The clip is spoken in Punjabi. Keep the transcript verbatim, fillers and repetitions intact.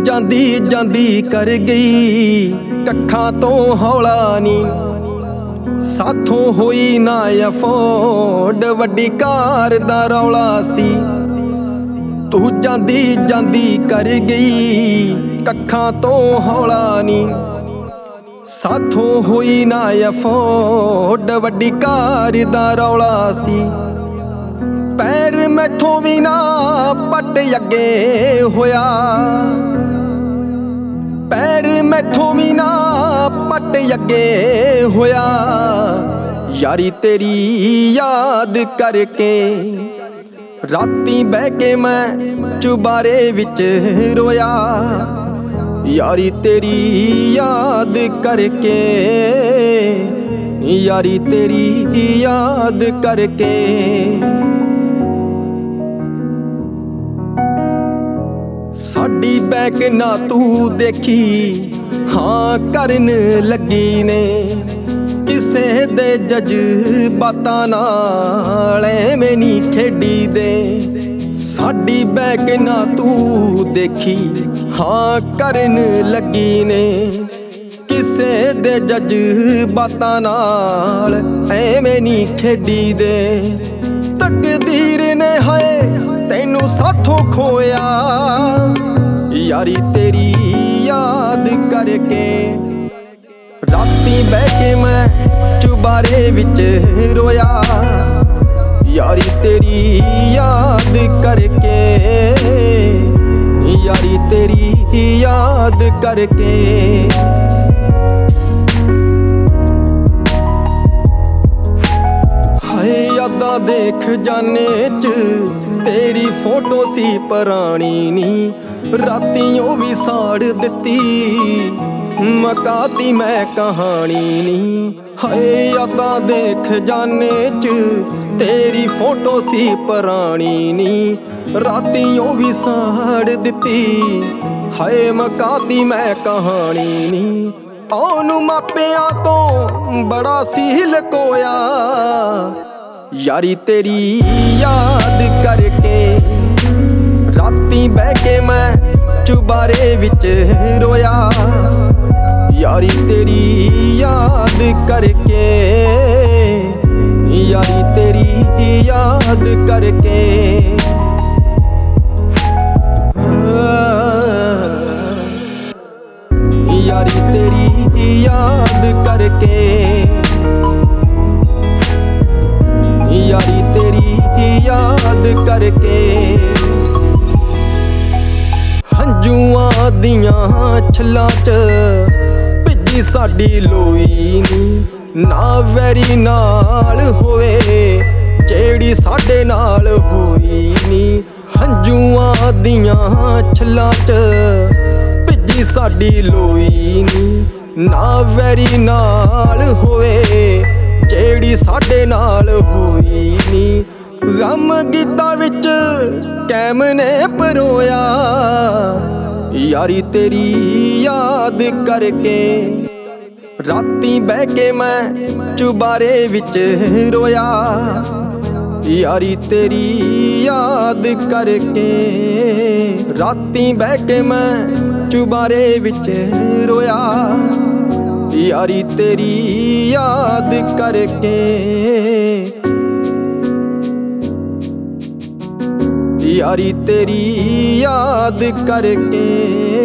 ਜਾਂਦੀ ਜਾਂਦੀ ਕਰ ਗਈ ਕੱਖਾਂ ਤੋਂ ਹੌਲਾ ਨੀ, ਸਾਥੋਂ ਹੋਈ ਨਾ ਅਫੋਰਡ ਵੱਡੀ ਕਾਰ ਦਾ ਰੌਲਾ ਸੀ। ਤੂੰ ਜਾਂਦੀ ਜਾਂਦੀ ਕਰ ਗਈ ਕੱਖਾਂ ਤੋਂ ਹੌਲਾ ਨੀ, ਸਾਥੋਂ ਹੋਈ ਨਾ ਅਫੋਰਡ ਵੱਡੀ ਕਾਰ ਦਾ ਰੌਲਾ ਸੀ। ਪੈਰ ਮੈਥੋਂ ਵੀ ਨਾ ਪੱਟ ਅੱਗੇ ਹੋਇਆ, ਪੈਰ ਮੈਥੋਂ ਵੀ ਨਾ ਪੱਟ ਅੱਗੇ ਹੋਇਆ। ਯਾਰੀ ਤੇਰੀ ਯਾਦ ਕਰਕੇ ਰਾਤੀ ਬਹਿ ਕੇ ਮੈਂ ਚੁਬਾਰੇ ਵਿੱਚ ਰੋਇਆ। ਯਾਰੀ ਤੇਰੀ ਯਾਦ ਕਰਕੇ, ਯਾਰੀ ਤੇਰੀ ਯਾਦ ਕਰਕੇ। ਸਾਡੀ ਬੈਕ ਨਾ ਤੂੰ ਦੇਖੀ ਹਾਂ ਕਰਨ ਲੱਗੀ ਨੇ, ਕਿਸੇ ਦੇ ਜਜ਼ਬਾਤਾਂ ਨਾਲ ਐਵੇਂ ਨੀ ਖੇਡੀ ਦੇ। ਸਾਡੀ ਬੈਕ ਨਾ ਤੂੰ ਦੇਖੀ ਹਾਂ ਕਰਨ ਲੱਗੀ ਨੇ, ਕਿਸੇ ਦੇ ਜਜ਼ਬਾਤਾਂ ਨਾਲ ਐਵੇਂ ਨੀ ਖੇਡੀ ਦੇ। ਤਕਦੀਰ ਨੇ ਹਾਏ ਤੈਨੂੰ ਸਾਥੋਂ ਖੋਇਆ, ਯਾਰੀ ਤੇਰੀ ਯਾਦ ਕਰਕੇ। ਰਾਤੀ ਬਹਿ ਕੇ ਮੈਂ ਚੁਬਾਰੇ ਵਿੱਚ ਰੋਇਆ, ਯਾਰੀ ਤੇਰੀ ਯਾਦ ਕਰਕੇ, ਯਾਰੀ ਤੇਰੀ ਯਾਦ ਕਰਕੇ। ਹਾਏ ਯਾਦਾਂ ਦੇਖ ਜਾਨੇ ਚ ਤੇਰੀ ਫੋਟੋ ਸੀ ਪੁਰਾਣੀ ਨੀ, ਰਾਤੀ ਉਹ ਵੀ ਸਾੜ ਦਿੱਤੀ ਮਕਾਤੀ ਮੈਂ ਕਹਾਣੀ ਨੀ। ਹਾਏ ਯਾਦਾਂ ਦੇਖ ਜਾਨੇ ਚ ਤੇਰੀ ਫੋਟੋ ਸੀ ਪੁਰਾਣੀ ਨੀ, ਰਾਤੀ ਉਹ ਵੀ ਸਾੜ ਦਿੱਤੀ ਹਾਏ ਮਕਾਤੀ ਮੈਂ ਕਹਾਣੀ ਨੀ। ਉਹਨੂੰ ਮਾਪਿਆਂ ਤੋਂ ਬੜਾ ਸੀ ਲਕੋਇਆ, ਯਾਰੀ ਤੇਰੀ ਯਾਦ ਕਰਕੇ। ਰਾਤੀ ਬਹਿ ਕੇ ਮੈਂ ਚੁਬਾਰੇ ਵਿੱਚ ਰੋਇਆ, ਯਾਰੀ ਤੇਰੀ ਯਾਦ ਕਰਕੇ, ਯਾਰੀ ਤੇਰੀ ਯਾਦ ਕਰਕੇ। ਯਾਰੀ ਤੇਰੀ ਯਾਦ ਕਰਕੇ, ਯਾਰੀ ਤੇਰੀ ਯਾਦ ਕਰਕੇ। ਹੰਝੂਆਂ ਦੀਆਂ ਛੱਲਾਂ ਚ ਭਿੱਜੀ ਸਾਡੀ ਲੋਈ ਨੀ, ਨਾ ਵੈਰੀ ਨਾਲ ਹੋਵੇ ਜਿਹੜੀ ਸਾਡੇ ਨਾਲ ਹੋਈ ਨੀ। ਹੰਝੂਆਂ ਦੀਆਂ ਛੱਲਾਂ ਚ ਭਿੱਜੀ ਸਾਡੀ ਲੋਈ ਨੀ, ਨਾ ਵੈਰੀ ਨਾਲ ਹੋਵੇ ਜਿਹੜੀ ਸਾਡੇ ਨਾਲ ਹੋਈ ਨੀ। ਗਮ ਗੀਤਾਂ ਵਿੱਚ ਕੈਮ ਨੇ ਪਰੋਇਆ, ਯਾਰੀ ਤੇਰੀ ਯਾਦ ਕਰਕੇ। ਰਾਤੀ ਬਹਿ ਕੇ ਮੈਂ ਚੁਬਾਰੇ ਵਿੱਚ ਰੋਇਆ, ਯਾਰੀ ਤੇਰੀ ਯਾਦ ਕਰਕੇ। ਰਾਤੀ ਬਹਿ ਕੇ ਮੈਂ ਚੁਬਾਰੇ ਵਿੱਚ ਰੋਇਆ, ਯਾਰੀ ਤੇਰੀ ਯਾਦ ਕਰਕੇ, ਯਾਰੀ ਤੇਰੀ ਯਾਦ ਕਰਕੇ।